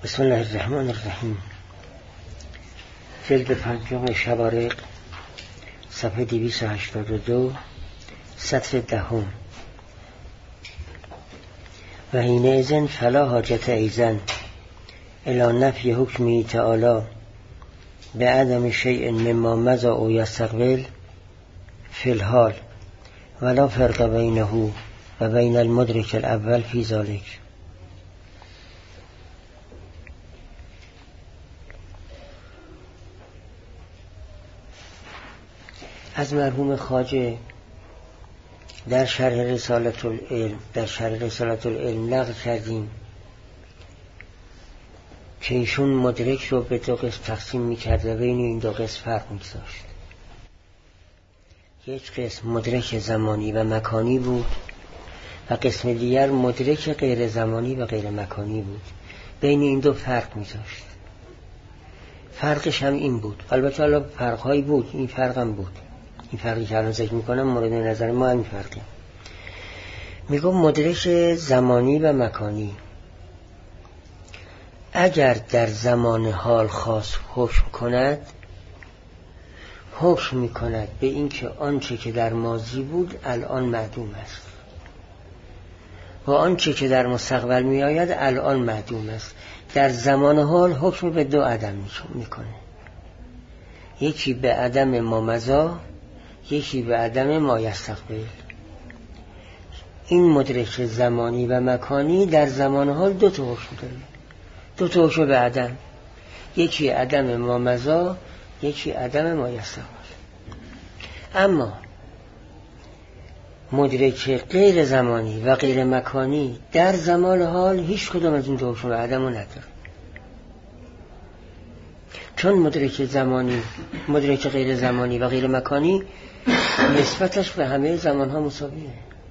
بسم الله الرحمن الرحیم. جلد پنجم شبارق، صفحه 282، سطر 10. و حینئذ فلا حاجت ایزن الی نفی حکمی تعالی به عدم شیء مما مضی او یستقبل فی الحال ولا فرق بینه و بین المدرک الاول فی ذلک. از مرحوم خواجه در شرح رسالة العلم نقل کردیم که ایشون مدرک رو به دو قسم تقسیم می‌کرد و بین این دو قسم فرق می‌گذاشت. یک قسم مدرک زمانی و مکانی بود و قسم دیگر مدرک غیر زمانی و غیر مکانی بود. بین این دو فرق می‌گذاشت. فرقش هم این بود. البته حالا فرق‌هایی بود، این فرق هم بود. این فرقی که الان ذکر میکنم مورد نظر ما همین فرقی. میگم مدرک زمانی و مکانی اگر در زمان حال خاص حکم کند، حکم میکند به این که آنچه که در ماضی بود الان معدوم است و آنچه که در مستقبل میآید الان معدوم است. در زمان حال حکم به دو عدم میکنه، یکی به عدم ما مضی، یکی به عدم ما یستقبل. این مدرک زمانی و مکانی در زمان حال دو تا حکم داره، دو تا حکم به عدم، یکی عدم ما مضی، یکی عدم ما یستقبل. اما مدرک غیر زمانی و غیر مکانی در زمان حال هیچ کدام از این دو حکم به عدم رو نداره، چون مدرک غیر زمانی و غیر مکانی نسبتش به همه زمانها مساویه،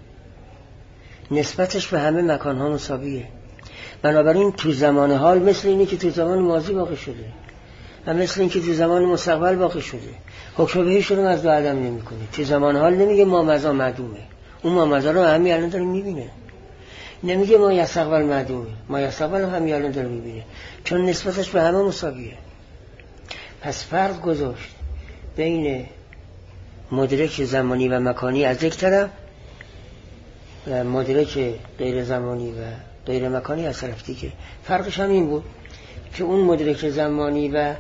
نسبتش به همه مکانها مساویه. بنابراین تو زمان حال مثل اینی که تو زمان ماضی واقع شده و مثل این که تو زمان مستقبل واقع شده، حکم بهش رو از دو عدم نمی کنه. تو زمان حال نمیگه ما مضی معدومه، اون ما مضی رو همین الان داره میبینه. نمیگه ما یستقبل معدومه، ما یستقبل همین الان داره میبینه، چون نسبتش به همه مساویه. پس فرق گذاشت بین مدرک زمانی و مکانی از یک طرف و مدرک غیر زمانی و غیر مکانی از طرف دیگه. فرقش هم این بود که اون مدرک زمانی و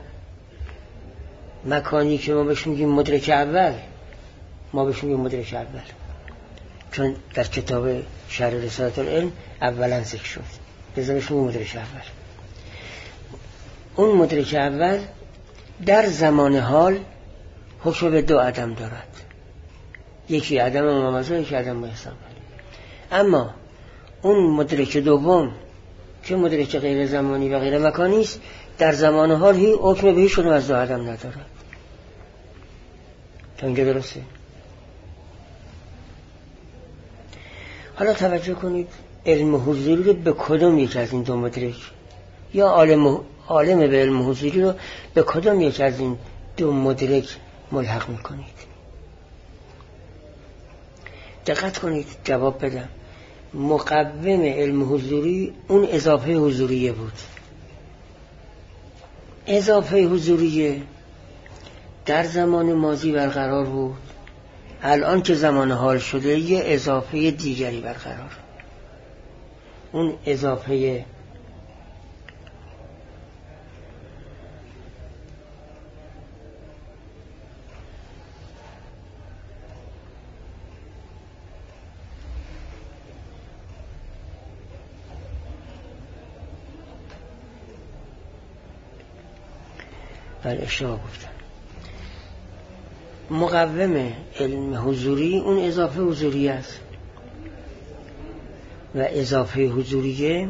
مکانی که ما بهش میگیم مدرک اول، چون در کتاب شرح رسالة العلم اولا ذکر شد، بذارش میگیم مدرک اول. اون مدرک اول در زمان حال حکم به دو عدم دارد، یکی عدم ما مضی، یکی عدم ما یستقبل. اما اون مدرک دوم که مدرک غیر زمانی و غیر مکانی است، در زمان حال حکم به هیچ کدوم از دو عدم ندارد. تا اینجا درسته؟ حالا توجه کنید، علم حضوری رو به کدوم یک از این دو مدرک یا عالم به علم حضوری رو به کدوم یک از این دو مدرک ملحق میکنید؟ دقت کنید جواب بدم. مقوم علم حضوری اون اضافه حضوریه بود. اضافه حضوریه در زمان ماضی برقرار بود، الان که زمان حال شده یه اضافه دیگری برقرار. اون اضافه اشتباه گفتم. مقوم علم حضوری اون اضافه حضوری است و اضافه حضوریه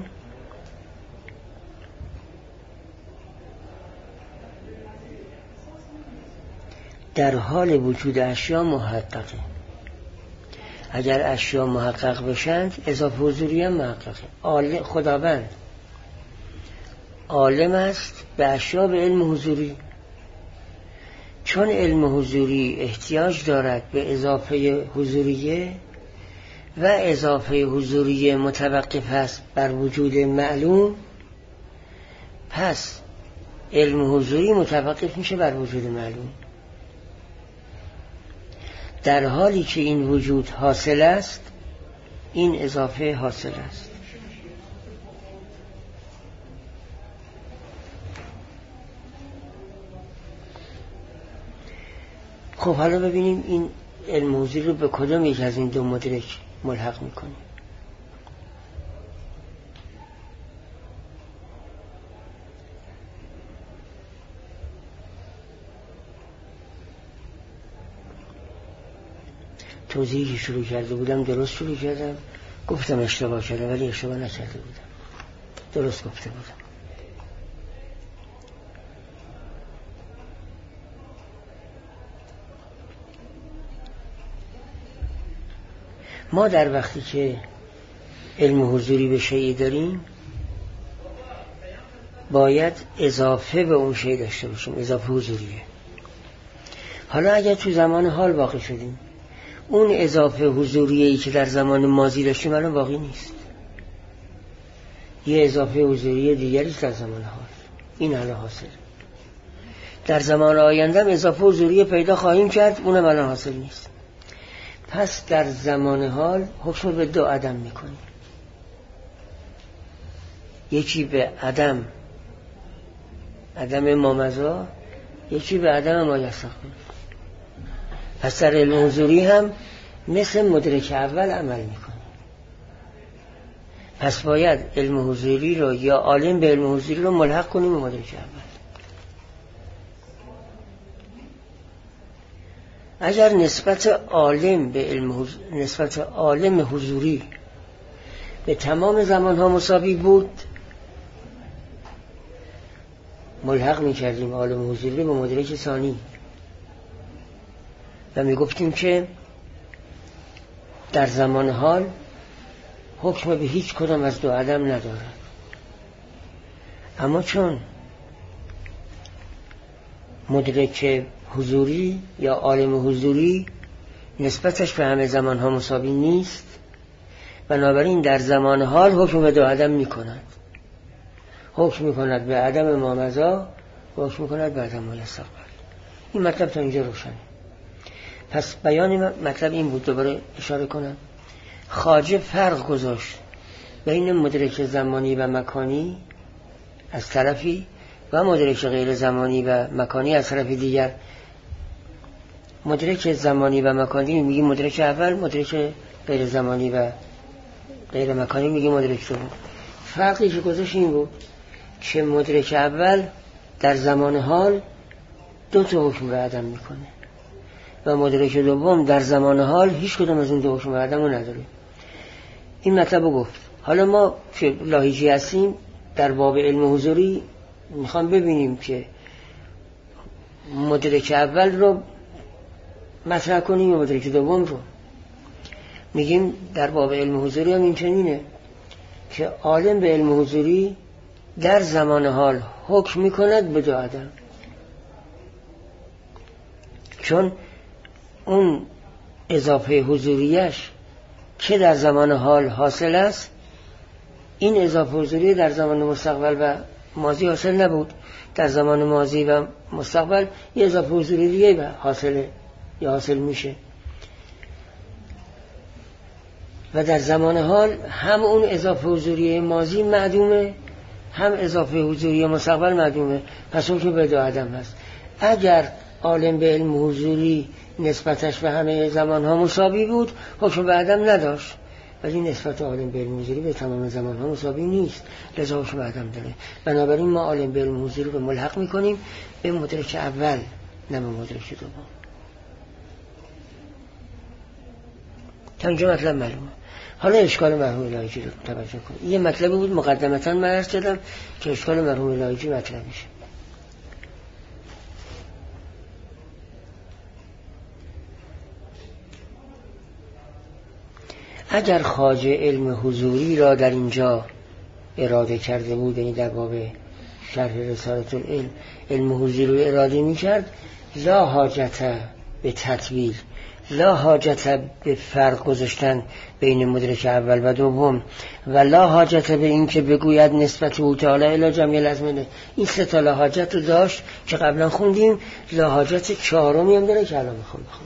در حال وجود اشیا محققه. اگر اشیا محقق بشند اضافه حضوری هم محققه. خداوند عالم است به اشیا به علم حضوری، چون علم حضوری احتیاج دارد به اضافه حضوریه و اضافه حضوریه متوقف است بر وجود معلوم، پس علم حضوری متوقف میشه بر وجود معلوم، در حالی که این وجود حاصل است این اضافه حاصل است. خب حالا ببینیم این علم حضوری رو به کدام یک از این دو مدرک ملحق میکنیم. توضیحی که شروع کرده بودم درست شروع کردم، گفتم اشتباه کردم ولی اشتباه نکرده بودم، درست گفته بودم. ما در وقتی که علم حضوری به شیء داریم باید اضافه به اون شیء داشته باشیم، اضافه حضوریه. حالا اگر تو زمان حال واقع شدیم اون اضافه حضوریه‌ای که در زمان ماضی داشتیم الان باقی نیست، یه اضافه حضوری دیگری در زمان حال، این الان حاصل. در زمان آینده هم اضافه حضوری پیدا خواهیم کرد، اونم الان حاصل نیست. پس در زمان حال حکم به دو عدم میکنیم، یکی به عدم مامضا، یکی به عدم ما یستقبل. پس در علم حضوری هم مثل مدرک اول عمل میکنه. پس باید علم حضوری رو یا عالم به علم حضوری رو ملحق کنیم به مدرک اول. اگر نسبت عالم حضوری به تمام زمانها مساوی بود ملحق میکردیم عالم حضوری به مدرک ثانی و میگفتیم که در زمان حال حکم به هیچ کدام از دو عدم ندارد. اما چون مدرک حضوری یا عالم حضوری نسبتش به همه زمانها مساوی نیست، بنابراین در زمان حال حکم به دو عدم میکند، حکم میکند به عدم مامضا و حکم میکند به عدم ما یستقبل. این مطلب تا اینجا روشنه. پس بیان مطلب این بود، دوباره اشاره کنم. خواجه فرق گذاشت بین مدرک زمانی و مکانی از طرفی و مدرک غیر زمانی و مکانی از طرف دیگر. مدرک زمانی و مکانی میگیم مدرک اول، مدرک غیر زمانی و غیر مکانی میگیم مدرک دوم. فرقی که گذاشت این بود که مدرک اول در زمان حال دو تا حکم به عدم میکنه و مدرک دوم در زمان حال هیچ کدوم از این دو حکم به عدم رو نداره. این مطلب رو گفت. حالا ما که لاهیجی هستیم در باب علم حضوری میخوام ببینیم که مدرک اول رو مطرح کنیم یا مدرک دوم رو. میگیم در باب علم حضوری هم این چنینه که عالم به علم حضوری در زمان حال حکم میکند به دو عدم، چون اون اضافه حضوریش که در زمان حال حاصل است این اضافه حضوری در زمان مستقبل و ماضی حاصل نبود. در زمان ماضی و مستقبل یه اضافه حضوری دیگه حاصله یا حاصل میشه و در زمان حال هم اون اضافه حضوری ماضی معدومه هم اضافه حضوری مستقبل معدومه. پس اون که به دو عدم هست. اگر عالم به علم حضوری نسبتش به همه زمانها مساوی بود حکم به عدم نداشت، ولی نسبت عالم به علم حضوری به تمام زمانها مساوی نیست، لذا حکم به عدم داره. بنابراین ما عالم به علم حضوری رو ملحق میکنیم به مدرک اول نه به مدرک دوم. تا اینجا مطلب معلومه. حالا اشکال مرحوم لایجی رو توجه کنید. یه مطلبی بود مقدمتاً من عرض کردم که اشکال مرحوم لایجی مطرح میشه. اگر خواجه علم حضوری را در اینجا اراده کرده بود، یعنی در باب شرح رسالة العلم علم حضوری رو اراده می کرد، لا حاجت به تطویل، لا حاجت به فرق گذاشتن بین مدرک اول و دوم و لا حاجت به این که بگوید نسبت او تعالی الی جمعی الازمنه. این سه تا لا حاجت رو داشت که قبلا خوندیم. لا حاجت چهارمی هم داره که الان میخوام بخونم.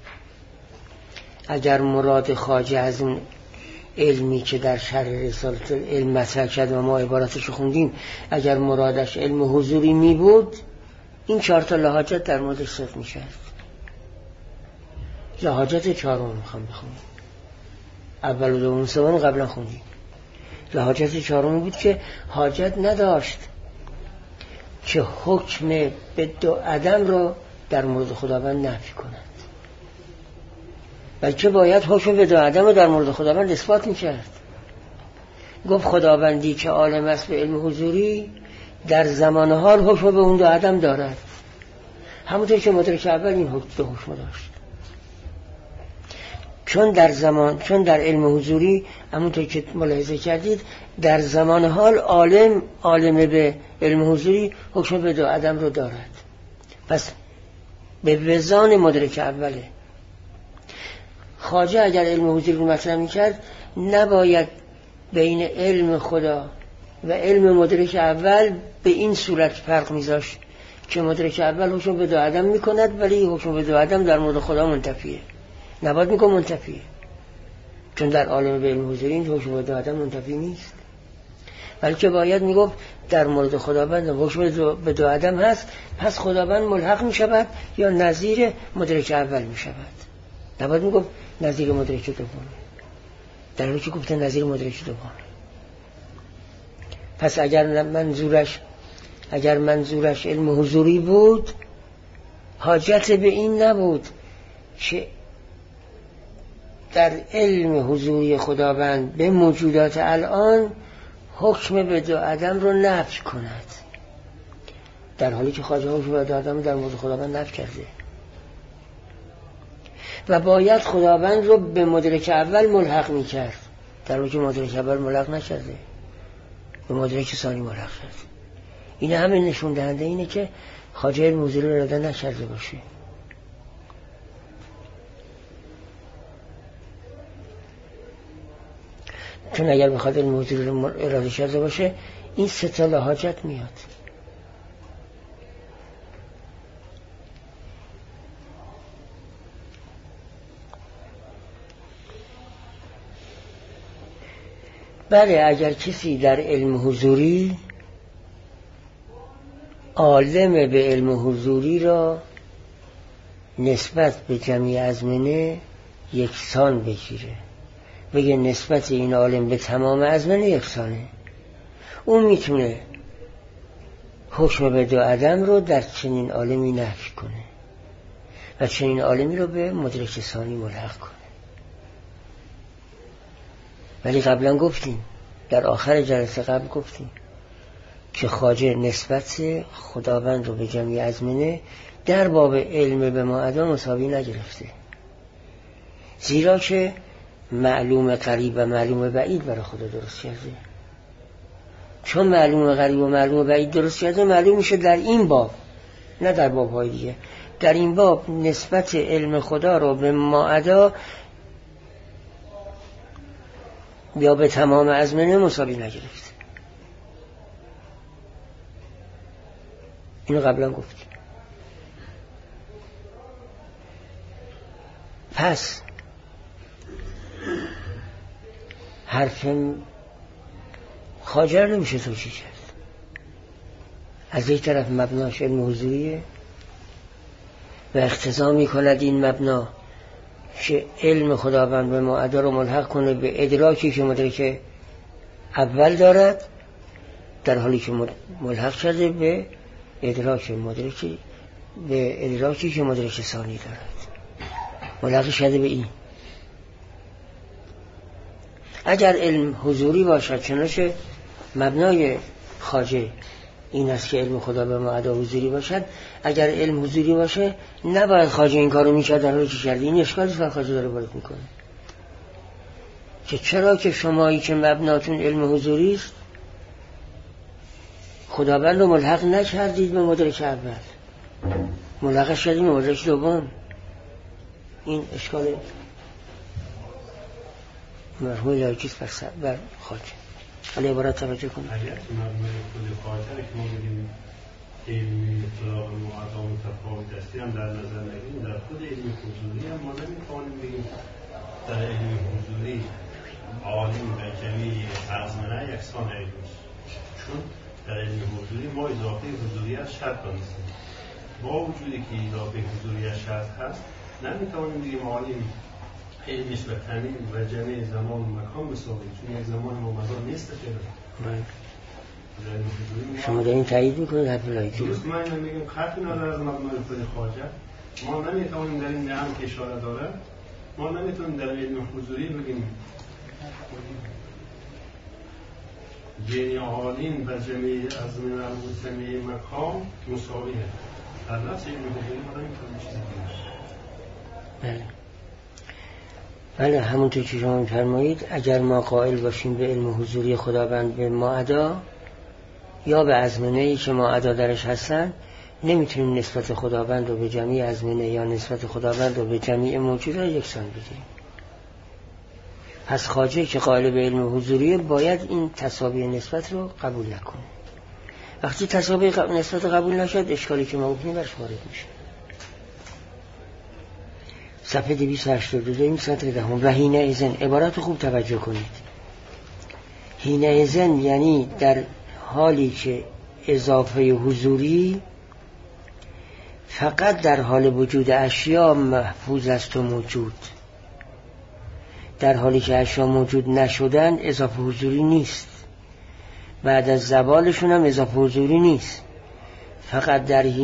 اگر مراد خواجه از اون علمی که در شرح رسالة العلم مطرح کرد و ما عبارتش رو خوندیم، اگر مرادش علم حضوری می بود، این 4 تا لا حاجت در موردش صدق می‌شد. لا حاجت چهارم میخوام بخونم. اول و دوم سوم قبلا خوندیم. لا حاجت چهارم بود که حاجت نداشت که حکم به دو عدم رو در مورد خداوند نفی کند، بلکه باید حکم به دو عدم رو در مورد خداوند اثبات میکرد. گفت خداوندی که عالم است به علم حضوری در زمان حال حکم به اون دو عدم دارد، همونطور که مدرک اول این حکم داشت. چون در علم حضوری همونطور که ملاحظه کردید در زمان حال عالم به علم حضوری حکم به دو عدم رو دارد، پس به وزان مدرک اوله. خواجه اگر علم حضوری رو مطرح میکرد نباید بین علم خدا و علم مدرک اول به این صورت فرق میذاشت که مدرک اول حکم به دو عدم میکند ولی حکم به دو عدم در مورد خدا منتفیه. نباید میگم منتفیه، چون در عالم به علم حضوری این حکم به دو عدم منتفی نیست، بلکه باید میگفت در مورد خداوند حکم به دو عدم هست، پس خداوند ملحق میشود یا نظیر مدرک اول میشود. نباید میگفت نظیر مدرک دوم، در حالی که گفته نظیر مدرک دوم. پس اگر منظورش علم حضوری بود، حاجت به این نبود که در علم حضوری خداوند به موجودات الان حکم به دو عدم رو نفی کند، در حالی که خواجه حکم به دو عدم در مورد خداوند نفی کرده و باید خداوند رو به مدرک اول ملحق می کرد، در حالی که مدرک اول ملحق نکرده، به مدرک ثانی ملحق کرد. این همه نشون دهنده اینه که خواجه علم حضوری رو اراده نکرده باشه. چون اگر بخواد علم حضوری رو اراده کرده باشه این 3 تا لا حاجت میاد. بله، اگر کسی در علم حضوری عالم به علم حضوری را نسبت به جمعی ازمنه یکسان بگیره، بگه نسبت این عالم به تمام ازمنه یکسانه، اون میتونه حکم به دو عدم رو در چنین عالمی نفی کنه و چنین عالمی رو به مدرک ثانی ملحق کنه. ولی قبلا گفتیم، در آخر جلسه قبل گفتیم که خواجه نسبت خداوند رو به جمعی ازمنه در باب علم به ما عدا مساوی نگرفته، زیرا که معلوم قریب و معلوم بعید برای خدا درست کرده. چون معلوم قریب و معلوم بعید درست کرده، معلوم میشه در این باب، نه در باب‌های دیگه، در این باب نسبت علم خدا رو به ما عدا یا به تمام ازمنه مساوی نگرفته. اینو قبلا گفتیم. پس حرف خواجه رو نمیشه توجیه کرد. از یک طرف مبناش علم حضوریه و اقتضا میکند این مبنا که علم خداوند به ما عدا رو ملحق کنه به ادراکی که مدرک اول دارد، در حالی که ملحق شده به ادراکی که مدرک ثانی دارد، ملحق شده به این. اگر علم حضوری باشد، چنانچه مبنای خواجه این است که علم خدا به ما عدا حضوری باشد، اگر علم حضوری باشه نباید خواجه این کارو میکرد در حالی که کرده. این اشکالی که خواجه داره وارد میکنه که چرا که شمایی که مبناتون علم حضوری است خداوند رو ملحق نکردید به مدرک اول، ملحق شدید به مدرک دوم. این اشکال مرحوم لایکیست بر خاک. حالا عبارت توجه کنید. اگر که مرحوم خود خاطر که ما بگیم علمی اطلاق معدا متفاوت هستی هم در نظر نگیریم، در خود علم حضوری هم ما نمیتوانیم بگیم در علم حضوری عالم و جمعی ازمنه یکسان علمی، چون در علم حضوری ما اضافه حضوریت شرط دانستیم. با وجودی که اضافه حضوریت شرط هست نمیتوانیم بگیم عالم علم نسبتاً و جمعی زمان و مکان مساوی، چون یک زمان ممضا نیست خیلی. شما در این تایید میکنید حرف لایکی؟ درست، من میگم خطی نداره از مبنای خود خارجه. ما نمیتوانیم در این نعم که اشاره داره، ما نمیتونیم در علم حضوری بگیم جنی عالین و جمعی ازمنه و جمعی مکان مساویه. در نفس علم حضوری ما نمیتونیم چیزی بگیم. بله همونطور که شما می‌فرمایید، اگر ما قائل باشیم به علم حضوری خداوند به معدا یا به ازمنه‌ای که معدا درش هستن، نمیتونیم نسبت خداوند رو به جمعی ازمنه یا نسبت خداوند رو به جمعی موجودات یکسان بدیم. پس خواجه که قائل به علم حضوری باید این تساوی نسبت رو قبول نکنه. وقتی تساوی نسبت قبول نشد، اشکالی که ما گفتیم برش وارد میشه. صفحه 282 این سطر دهم. و حین اذن، عبارت خوب توجه کنید. حین اذن یعنی در حالی که اضافه حضوری فقط در حال وجود اشیا محفوظ است و موجود، در حالی که اشیا موجود نشدن اضافه حضوری نیست، بعد از زوالشون هم اضافه حضوری نیست. فقط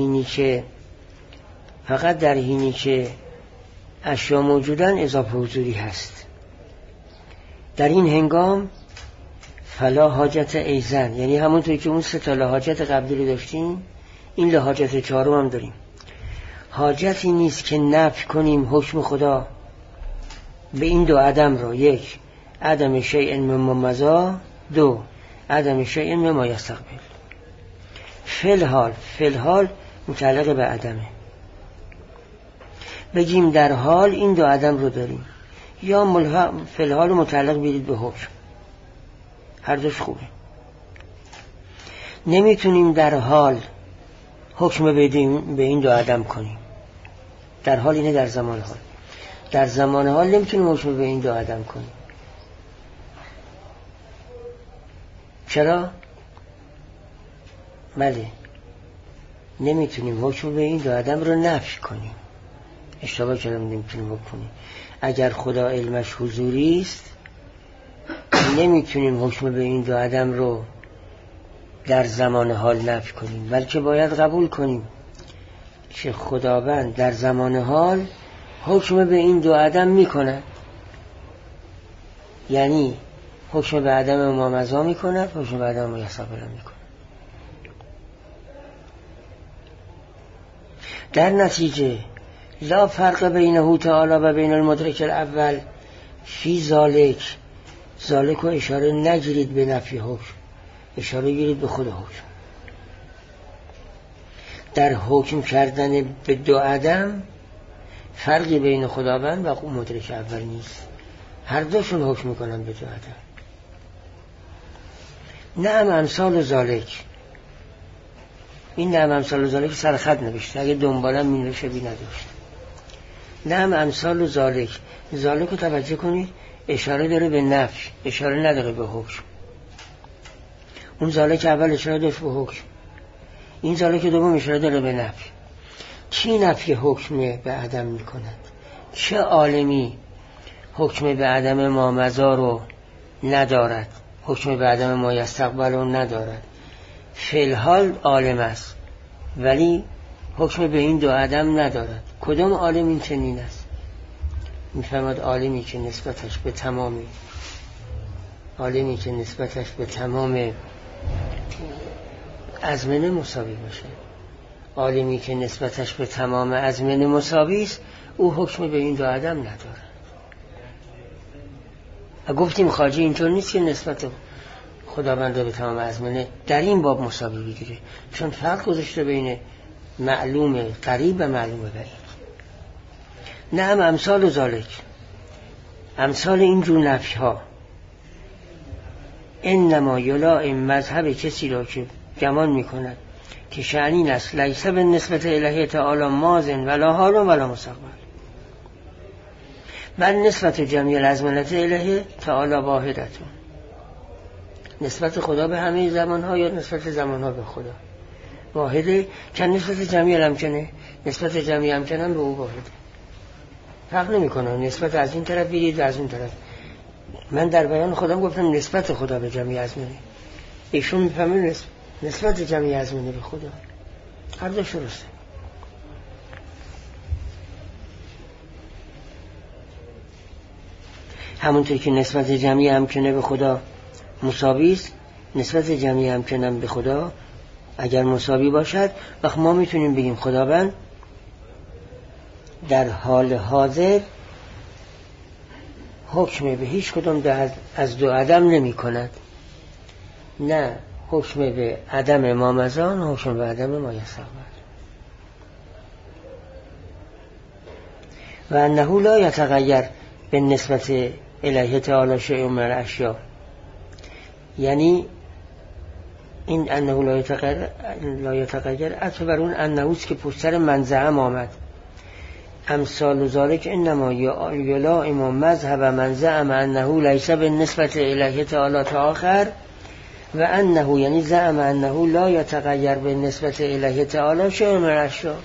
در حینی که اشیا موجودن اضافه حضوری هست. در این هنگام فلا حاجت ایزن، یعنی همونطوری که اون سه تا لحاجت قبلی رو داشتیم، این لحاجت چهارم هم داریم. حاجتی نیست که نفی کنیم حکم خدا به این دو عدم را: یک، عدم شیء مما مضی، دو، عدم شیء مما یستقبل. فی الحال متعلق به عدمه. بگیم در حال این دو عدم رو داریم، یا فی الحال متعلق بیدید به حکم، هر دوش خوبه. نمیتونیم در حال حکم بدیم به این دو عدم کنیم. در حال اینه در زمان حال. در زمان حال نمیتونیم حکم به این دو عدم کنیم. چرا؟ بله، نمیتونیم حکم به این دو عدم رو نفی کنیم. اشتباه کردم، نمیتونیم حکم کنیم. اگر خدا علمش حضوری است نمیتونیم حکم به این دو عدم رو در زمان حال نفی کنیم، بلکه باید قبول کنیم که خداوند در زمان حال حکم به این دو عدم میکند. یعنی حکم به عدم ما مضی میکند، حکم به عدم ما یستقبل میکند. در نتیجه لا فرق بینه تعالی و بین المدرک الاول فی ذالک. ذالک رو اشاره نگیرید به نفی حکم، اشاره گیرید به خود حکم. در حکم کردن به دو عدم فرقی بین خداوند و مدرک اول نیست، هر دوشون حکم میکنن به دو عدم. نعم امثال ذالک، این نعم امثال ذالک سر خط نوشته، اگه دنبالم می نوشه بی نداشت. نعم امثال ذالک، ذالک رو توجه کنید، اشاره داره به نفی، اشاره نداره به حکم. اون ذالک اول اشاره داشت به حکم، این ذالک دوم اشاره داره به نفی. کی نفی حکم به عدم می کند؟ چه عالمی حکم به عدم ما مضی رو ندارد، حکم به عدم ما یستقبل رو ندارد؟ فی الحال عالم است ولی حکم به این دو عدم ندارد. کدام عالم این چنین است؟ میفهمد عالمی که نسبتش به تمام ازمنه مساوی باشه. عالمی که نسبتش به تمام ازمنه مساوی است، او حکم به این دو عدم ندارد. گفتیم خواجه اینطور نیست که نسبت خداوند به تمام ازمنه در این باب مساوی بگیره، چون فرق گذاشته بین معلوم قریب و معلوم بعید. نعم امثال ذالک، امثال اینجور نفی ها انما یلائم مذهب کسی را که گمان میکند که شأنین است لیس به نسبت الهی تعالی ماضٍ ولا حال ولا مستقبل، بل نسبت جمیع الازمنة الهی تعالی واحدتون. نسبت خدا به همه زمان ها یا نسبت زمان ها به خدا واحده، که نسبت جمیع الامکنه، نسبت جمیع امکنه به او واحده، فرق نمی کنه نسبت از این طرف بیدید و از اون طرف. من در بیان خودم گفتم نسبت خدا به جمیع ازمنه، ایشون میفهمه نسبت جمیع ازمنه به خدا، هر دو درسته. همونطور که نسبت جمیع امکنه به خدا مساوی است، نسبت جمیع امکنه به خدا اگر مساوی باشد، وقت ما میتونیم بگیم خداوند در حال حاضر حکم به هیچ کدام از دو عدم نمی کند، نه حکم به عدم ما مزان، حکم به عدم ما یستقبل. و انه لا یتغیر به نسبت الهی تعالی شیء من الاشیاء، یعنی این انه لا یتغیر عطف بر اون انهوست که پشتر منزعم آمد. امثال ذالک انما یلائم مذهب من زعم انه لیس بالنسبة الهی تعالی تآخر و انه یعنی زعم انه لا یتغیر بالنسبة الهی تعالی شیء من الاشیاء.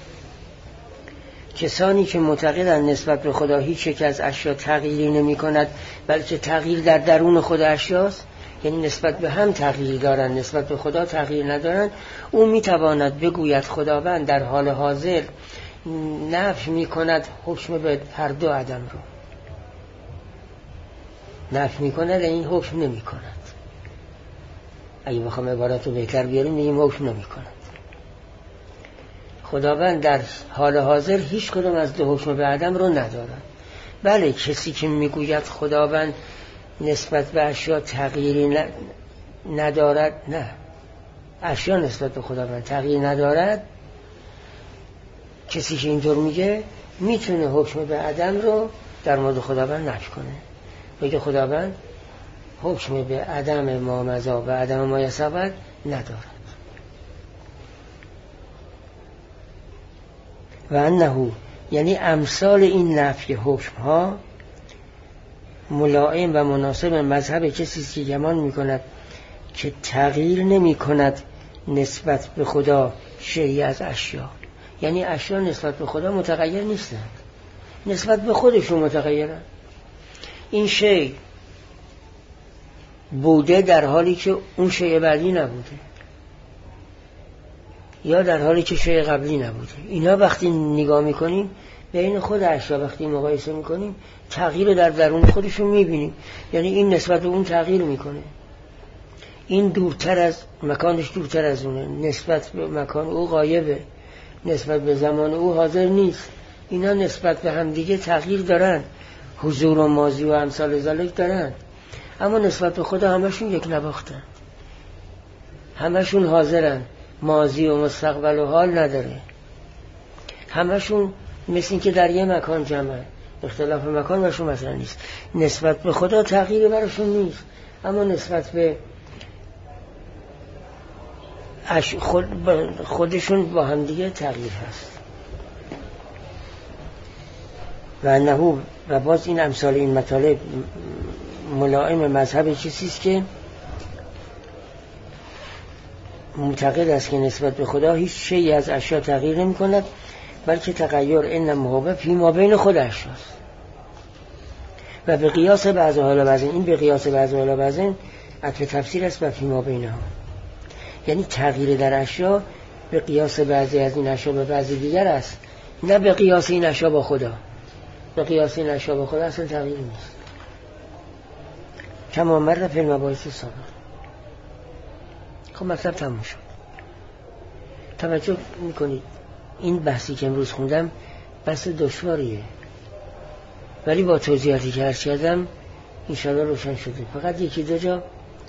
کسانی که معتقدند نسبت به خدا هیچ یک از اشیا تغییری نمی کند، بلکه تغییر در درون خود اشیاست، یعنی نسبت به هم تغییر دارند، نسبت به خدا تغییر ندارند، او می تواند بگوید خداوند در حال حاضر نفی می کند حکم به هر دو عدم رو، نفی می کند این حکم نمی کند. اگه بخوام عبارت رو بهتر بیاریم میگیم حکم نمی کند. خداوند در حال حاضر هیچ کدوم از دو حکم به عدم رو ندارد. بله کسی که میگوید خداوند نسبت به اشیا تغییری ندارد، نه، اشیا نسبت به خداوند تغییر ندارد، کسی که اینطور میگه میتونه حکم به عدم رو در مورد خداوند نفی کنه، بگه خداوند حکم به عدم ما مضی و عدم ما یستقبل ندارد. و انه یعنی امثال این نفی حکم ها ملائم و مناسب مذهب کسی که گمان میکند که تغییر نمی کند نسبت به خدا شیئی از اشیا، یعنی اشیا نسبت به خدا متغیر نیستند، نسبت به خودشون متغیرند. این شیء بوده در حالی که اون شیء بعدی نبوده، یا در حالی که شیء قبلی نبوده. اینا وقتی نگاه میکنیم بین خود اشیا، وقتی مقایسه میکنیم تغییر در درون خودشون میبینیم، یعنی این نسبت به اون تغییر میکنه، این دورتر از مکانش، دورتر از اونه، نسبت به مکان او غایبه، نسبت به زمان او حاضر نیست. اینا نسبت به هم دیگه تغییر دارن، حضور و ماضی و امثال ذالک دارن، اما نسبت به خدا همشون یک نواختن، همشون حاضرن، ماضی و مستقبل و حال نداره، همشون مثل این که در یه مکان جمعه، اختلاف مکان برشون مثلا نیست. نسبت به خدا تغییری برشون نیست، اما نسبت به خودشون با هم دیگه تغییر هست. و انه و باز این امثال این مطالب ملائم مذهب چیزیست که معتقد است که نسبت به خدا هیچ شیئی از اشیا تغییر نمی کند، بلکه تغییر انما هو فی ما بین خود اشیاست. و به قیاس بعض حالا بعضین، این به قیاس بعض حالا بعضین عطف تفسیر است و فی ما بینها، یعنی تغییر در اشیا به قیاس بعضی از این اشیا به بعضی دیگر است، نه به قیاس این اشیا با خدا. به قیاس این اشیا با خدا اصلا تغییر نیست، کما مر فی المباحث سابق. خب مطلب تموم شد. توجه میکنید این بحثی که امروز خوندم بحث دشواریه، ولی با توضیحاتی که عرض کردم انشاءالله روشن شده. فقط یکی دو جا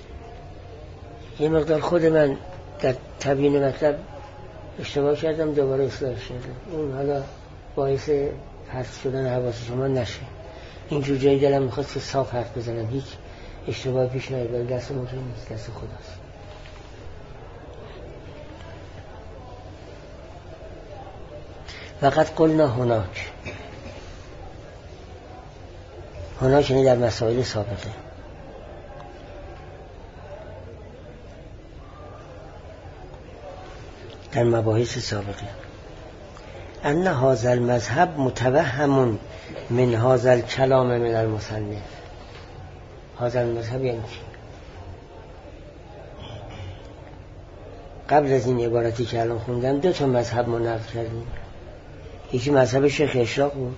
یه مقدار خود من در تبیین مطلب اشتباه کردم، دوباره اصلاح کردم، اون حالا باعث حرف شدن حواس شما نشه. اینجور جایی دلم میخواد که صاف حرف بزنم، هیچ اشتباه پیش نیاد، ولی دست ما که نیست، دست خداست. وقد قلنا هناک یعنی در مسائل سابقه. در مباحث سابقه ان هذا المذهب متوهم من هذا الكلام من المصنف. هذا المذهب یعنی چی؟ قبل از این عبارتی که الان خوندم 2 مذهب ما نقل کردیم. یکی مذهب شیخ اشراق بود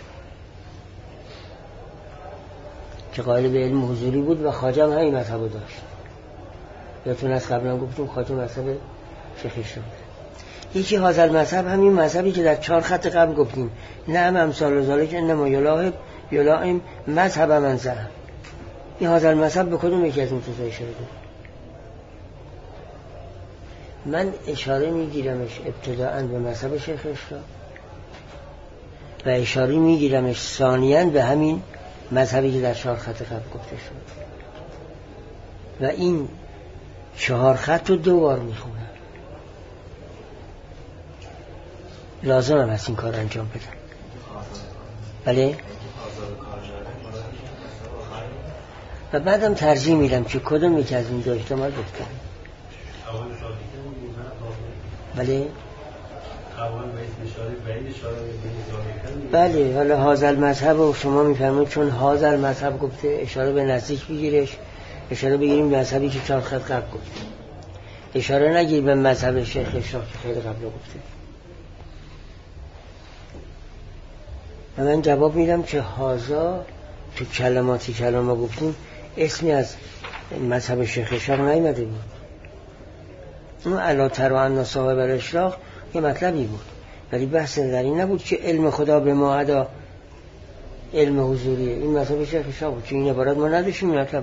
که قائل به علم حضوری بود و خواجه هم همین مذهب رو داشت. یادتون از قبلا گفتیم خواجه مذهب شیخ اشراق. یکی هذا المذهب همین مذهبی که در 4 خط قبل گفتیم، نعم امثال ذالک انما یلائم مذهب من زعم. این هذا المذهب به کدوم یکی از این چیزا اشاره داره؟ من اشاره میگیرمش ابتداءً به مذهب شیخ اشراق و اشاره میگیرمش ثانیاً به همین مذهبی که در 4 خط قبل گفته شد و این 4 خط رو 2 بار میخونم. لازمم هست این کار انجام بدم. بله؟ و بعدم ترجیح میدم که کدوم یکی از این 2 احتمال گفتم. بله؟ بله. حالا هذا المذهب رو شما میفهمید چون هذا المذهب گفته اشاره به نزدیک بگیرش، اشاره بگیریم به مذهبی که 4 خط قبل گفته، اشاره نگیر به مذهب شیخ اشراق که خیلی قبل گفته. و من جواب میدم که هازا تو کلماتی که الان ما گفتیم اسمی از مذهب شیخ اشراق نیامده بود. اون الا تری ان صاحب الاشراق یه مطلبی بود، ولی بحث در این نبود که علم خدا به ما ادا علم حضوریه. این مذهب شیخ اشراق بود، چون این عبارت ما نداشتیم. مطلب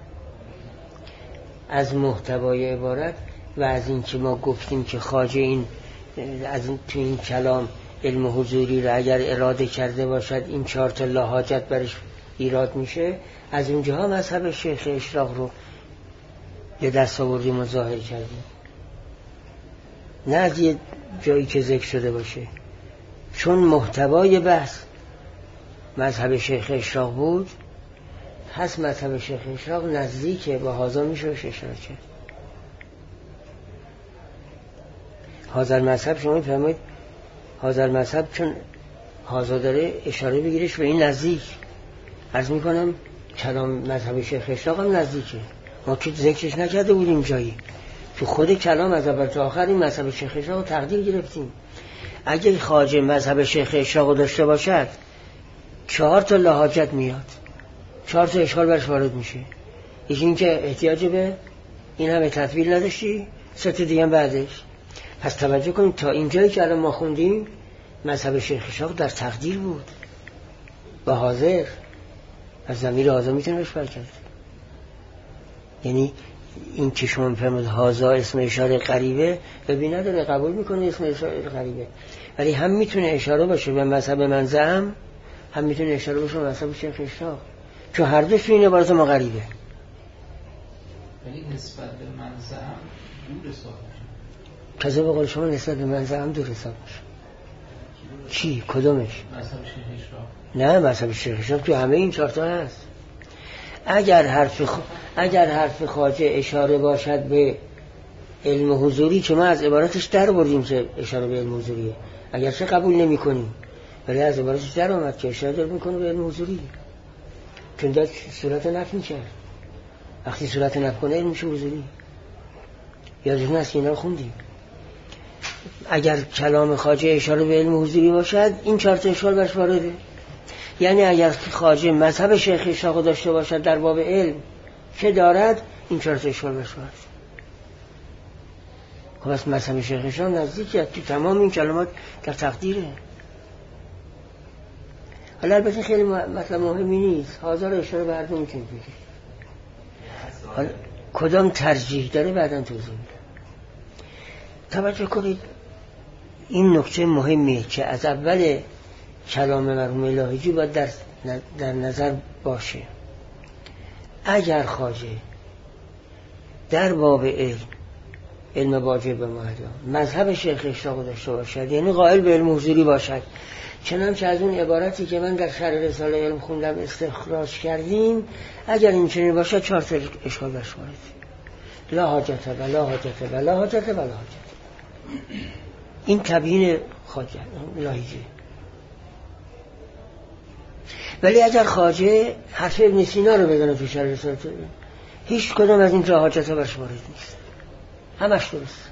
از محتوای عبارت و از این که ما گفتیم که خواجه این از تو این کلام علم حضوری رو اگر اراده کرده باشد این 4 تا لاحاجت برش ایراد میشه، از اونجاها مذهب شیخ اشراق رو یه دست آوردیم و ظاهر کردیم، نه از یه جایی که ذکر شده باشه. چون محتوای بحث مذهب شیخ اشراق بود، پس مذهب شیخ اشراق نزدیکه با هازا میشه اشاره کرد. هازا مذهب شما میفهمید هازا مذهب چون هازا داره اشاره بگیرش به این نزدیک. عرض میکنم کلام مذهب شیخ اشراق هم نزدیکه، ما که ذکرش نکرده بودیم جایی، تو خود کلام از اول تا آخر این مذهب شیخ اشراق رو تقدیر گرفتیم. اگر خواجه مذهب شیخ اشراق رو داشته باشد 4 تا لاحاجت میاد، 4 تا اشکال برش وارد میشه. یکی این که احتیاج به این همه تطویل نداشتی، 3 تا دیگه هم بعدش. پس توجه کنید تا اینجایی که الان ما خوندیم مذهب شیخ اشراق در تقدیر بود با حاضر، از ضمیر حاضر میتونه بهش برکرد. یعنی این که شما میفهمید هازا اسم اشاره قریبه ببین نداره، قبول میکنه اسم اشاره قریبه، ولی هم میتونه اشاره باشه به مذهب منزعم، هم میتونه اشاره باشه به مذهب شیخ اشراق، چون هر دوش این عبارت ما قریبه. ولی نسبت به منزعم دور حساب میشه. کذا به قول شما نسبت به منزعم دور حساب میشه. چی؟ کدومش؟ مذهب شیخ اشراق. نه مذهب شیخ اشراق تو همه این 4 تا هست. اگر حرف خواجه اشاره باشد به علم حضوری که ما از عبارتش در بردیم که اشاره به علم حضوریه، اگر چه قبول نمی کنیم ولی از عبارتش در آمد که اشاره داره میکنه به علم حضوری، چون داد صورت نفی میکرد. وقتی صورت نفی کنه علم میشه حضوری. یادتون هست که اینا رو خوندیم. اگر کلام خواجه اشاره به علم حضوری باشد این 4 تا اشکال برش وارده. یعنی اگر خواجه مذهب شیخ اشراق داشته باشد در باب علم که دارد این 4 تا اشکال برش وارد. خب از مذهب شیخ اشراق نزدیکه، تو تمام این کلمات در تقدیره. حالا البته خیلی مطلب مهمی نیست، حاضر اشاره به هر دو میتونید بگید. حالا کدام ترجیح داره بعداً توضیح میدم. توجه کنید این نکته مهمیه که از اول کلام مرحوم لاهیجی باید در نظر باشه. اگر خواجه در باب علم واجب به معدا مذهب شیخ اشراق داشته باشد، یعنی قائل به علم حضوری باشد، چنانچه از اون عبارتی که من در شرح رساله علم خوندم استخراج کردیم، اگر این چنین باشد 4 تا اشکال برش وارد: لا حاجت و لا حاجت و لا حاجت و لا حاجت. این تبیین خواجه لاهیجی. ولی اگر خواجه حرف ابن سینا رو بزنه تو شرح رساله، هیچ کدام از این لا حاجت و برش وارد نیست، همش درست.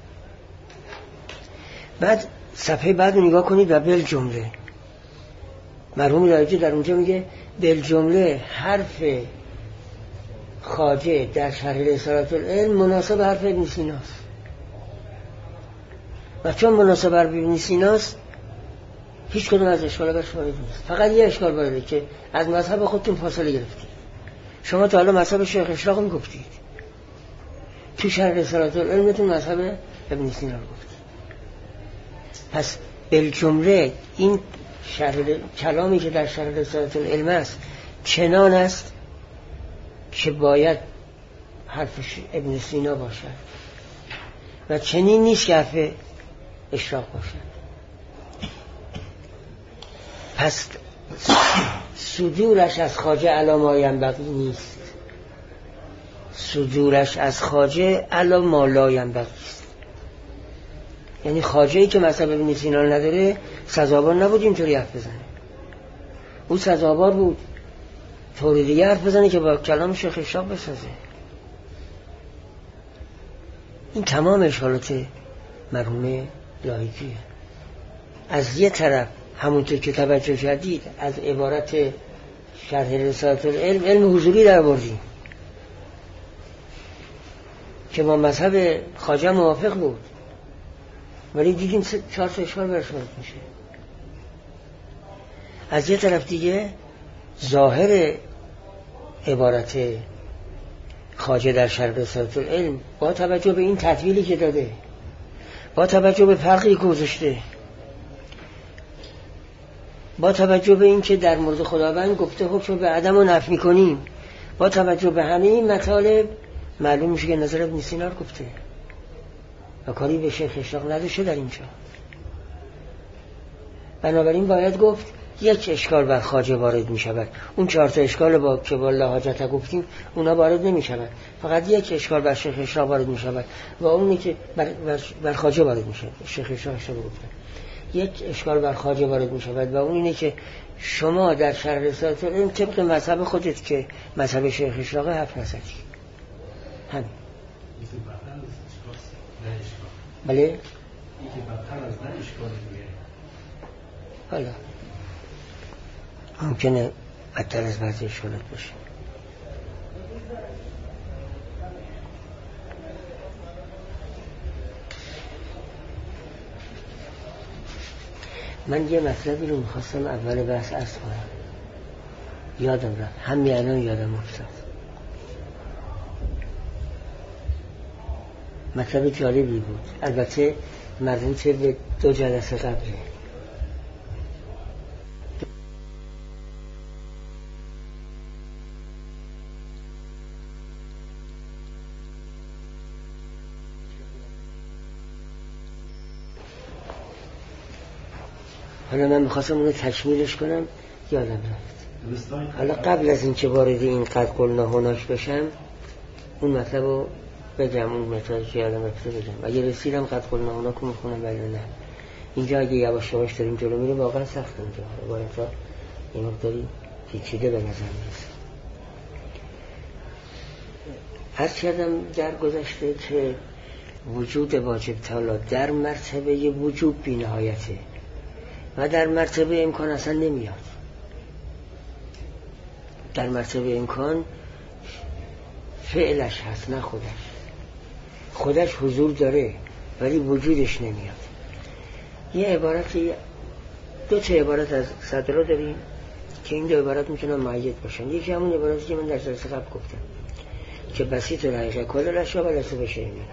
بعد صفحه بعد رو نگاه کنید و بالجمله مرحوم لاهیجی در اونجا میگه بالجمله حرف خواجه در شرح رساله العلم مناسب حرف ابن سیناست، و چون مناسب حرف ابن سیناست هیچ کدوم از اشکال برش وارد نیست. فقط یه اشکال وارده که از مذهب خودتون فاصله گرفتید. شما تا حالا مذهب شیخ اشراق رو گفتید، تو شرح رساله العلمتون مذهب ابن سینا رو گفتید. پس بالجمله این کلامی که در شرح رساله العلم است چنان است که باید حرف ابن سینا باشد و چنین نیست که حرف اشراق باشد. پس صدورش از خواجه علی ما ینبغی نیست، صدورش از خواجه علی ما لا ینبغی است. یعنی خواجه‌ای که مذهب ابن سینا نداره سزاوار نبود اینطوری حرف بزنه. او سزاوار بود طوری دیگه حرف بزنه که با کلام شیخ اشراق بسازه. این تمام اشکالات مرحوم لاهیجیه. از یه طرف همونطور که توجه کردید از عبارت شرح رساله العلم علم حضوری در بردیم که با مذهب خواجه موافق بود، ولی دیدیم 4 تا اشکال برش وارد میشه. از یه طرف دیگه ظاهر عبارت خواجه در شرح رساله العلم با توجه به این تطویلی که داده، با توجه به فرقی که گذاشته، با توجه به این که در مورد خداوند گفته حکم به عدم و نفی میکنیم، با توجه به همه این مطالب معلوم میشه که نظر ابن سینا رو گفته و کاری به شیخ اشراق نداشته در اینجا. بنابراین باید گفت یک اشکال بر خواجه وارد میشود، اون 4 تا اشکال که با لا حاجت گفتیم اونا وارد نمیشود، فقط یک اشکال بر شیخ اشراق وارد میشود و اونی که بر خواجه وارد میشود. شیخ اشراق اشتباه گفته. یک اشکال بر خواجه وارد میشود و اون اینه که شما در شرح رساله العلم طبق مذهب خودت که مذهب شیخ اشراق حرف نزدی. همین. بله؟ این که بدتر از نه اشکال دیگه. حالا ممکنه بدتر از بعضی اشکالات باشه. من یه مطلبی رو میخواستم اول بحث عرض کنم، یادم رفت، همین الان یادم افتاد. مطلب جالبی بود، البته مربوط به 2 جلسه قبله. حالا من میخواستم اونو تکمیلش کنم، یادم رفت. حالا قبل از این که وارد این قد قلنا هناش بشم اون مطلب رو بگم، اون مطلبی که یادم رفته بگم. اگه رسیدم قد قلنا هنا که میخونم، ولی نه اینجا اگه یواش یواش داریم جلو میریم واقعا سخت اینجا عبارتا این مقداری پیچیده به نظر میرسه. عرض کردم در گذشته که وجود واجب تعالی در مرتبه وجوب بی نهایته و در مرتبه امکان اصلا نمیاد. در مرتبه امکان فعلش هست نه خودش حضور داره ولی وجودش نمیاد. یه عبارت، 2 تا عبارت از صدرا داریم که این 2 عبارت میتونن مؤید باشن. یکی همون عبارتی که من در جلسه قبل گفتم که بسیط الحقیقه کل الاشیاء و لیس بشیء منها،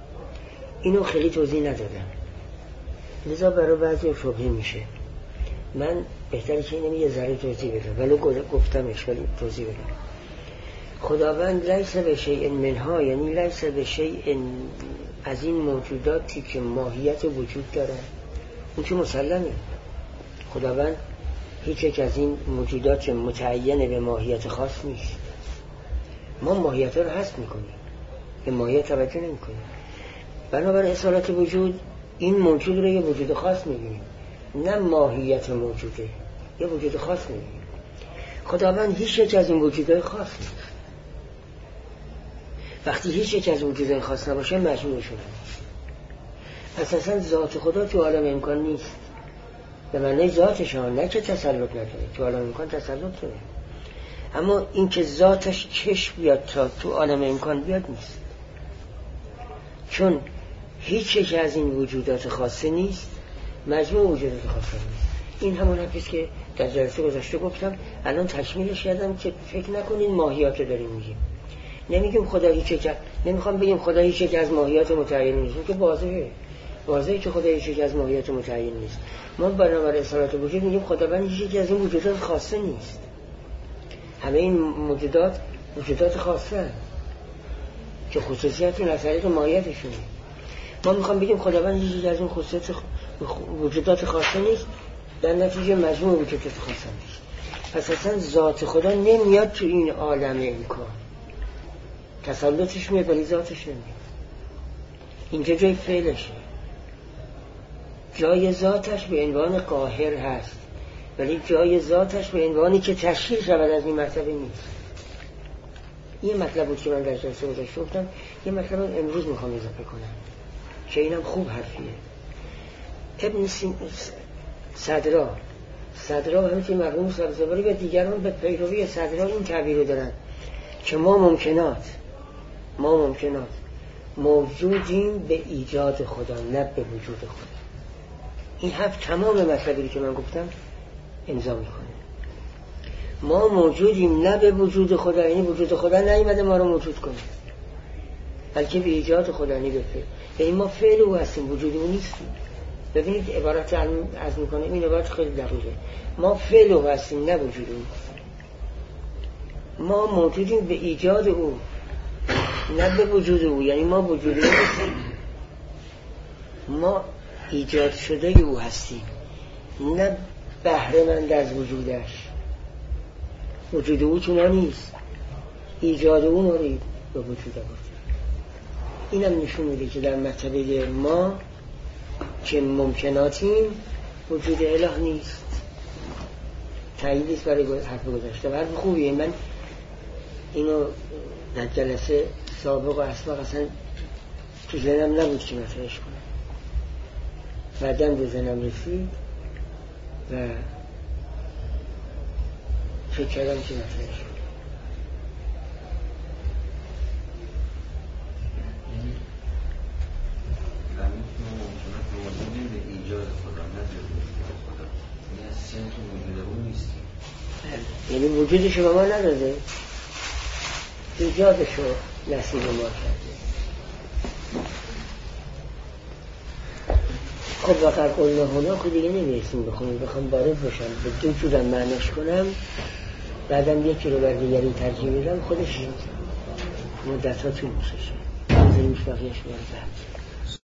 اینو خیلی توضیح ندادم، لذا برای بعضی شبهه میشه. من بهتره که اینم یه ذره توضیح بدم، ولو گفتمش ولی توضیح بدم. خداوند لیس به شیء منها، یعنی لیس به شیء از این موجوداتی که ماهیت وجود داره، اون که مسلمه. خداوند هیچ یک از این موجودات متعین به ماهیت خاص نیست. ما ماهیت رو حذف میکنیم، به ماهیت توجه نمیکنیم. بنابراین اصالت وجود این موجود رو یه وجود خاص میبینیم، نه ماهیت موجوده، یه وجود خاص میبینیم. خداوند هیچ یک از این وجودهای خاص نیست. وقتی هیچ یک از وجودهای خاص نباشه مجموع شده. اساساً ذات خدا تو عالم امکان نیست، به معنی ذاتش ها، نه که تسلط نداره. تو عالم امکان تسلط داره، اما این که ذاتش کش بیاد تا تو عالم امکان بیاد نیست، چون هیچ یک از این وجودات خاصه نیست، مجموع وجودات خاصه نیست. این همون حرفیست که در جلسه گذشته گفتم، الان تکمیلش کردم که فکر نکنین ماهیات رو داریم میگیم. نمیگیم خدا هیچ یک، نمیخوام بگیم خدا هیچ یک از ماهیات متعین نیست، که واضحه که خدا هیچ یک از ماهیات متعین نیست. ما بنابر اصالت وجود میگیم خداوند هیچ یک از این وجودات خاصه نیست. همه این وجودات خاصه که خصوصیت از طریق ماهیتشونه. ما میخوام بگیم خداوند هیچ یک از این خصوصیت وجودات خاصه نیست، در نتیجه مجموع وجودات خاصه نیست. پس اصلا ذات خدا نمیاد تو این عالم امکان، تسلطش میاد ولی ذاتش نمیاد. اینجا جای فعلشه، جای ذاتش به عنوان قاهر هست، ولی جای ذاتش به عنوانی که تشکیل شود از این مرتبه نیست. این مطلب بود که من در جلسه گذشته گفتم، یه مطلب امروز میخوام اضافه کنم که اینم خوب حرفیه. ابن صدرا همچنین مرحوم سبزواری و دیگران به پیروی صدرا این تعبیر رو دارن که ما ممکنات موجودیم به ایجاد خدا، نه به وجود خدا. این حرف تمام مطلبی که من گفتم امضا میکنه. ما موجودیم نه به وجود خدا، یعنی وجود خدا نیامده ما رو موجود کنه، بلکه به ایجاد خدا، یعنی به فعل. یعنی ما فعل او هستیم، وجود او نیستیم. ببینید عبارت از میکنه، این عبارت خیلی دقیقه. ما فعل او هستیم نه وجود او. ما موجودیم به ایجاد او نه به وجود او، یعنی ما وجود او هستیم، ما ایجاد شده او هستیم، نه بهره مند از وجودش. وجود او چون نیست، ایجاد او نورید به وجود آورد. اینم نشون میده که در مرتبه ما که ممکناتیم وجود اله نیست. تاییدیست برای حرف گذاشته و حرف خوبیه. من اینو در جلسه سابق و اسبق اصلا تو ذهنم نبود که مطرحش کنم، بعداً به ذهنم رسید و فکر کردم که مطرحش کنم. یعنی وجودشو به ما نداده، ایجادشو نصیب ما کرده. خب وقت قلنا هنا خود دیگه نمیرسیم بخونیم، بخوام وارد باشم به دو جورم معنیش کنم، بعدم یکی رو بر دیگری ترجیح میدم، خودش مدت ها طول میشه. بذاریمش بقیهش بار بعد.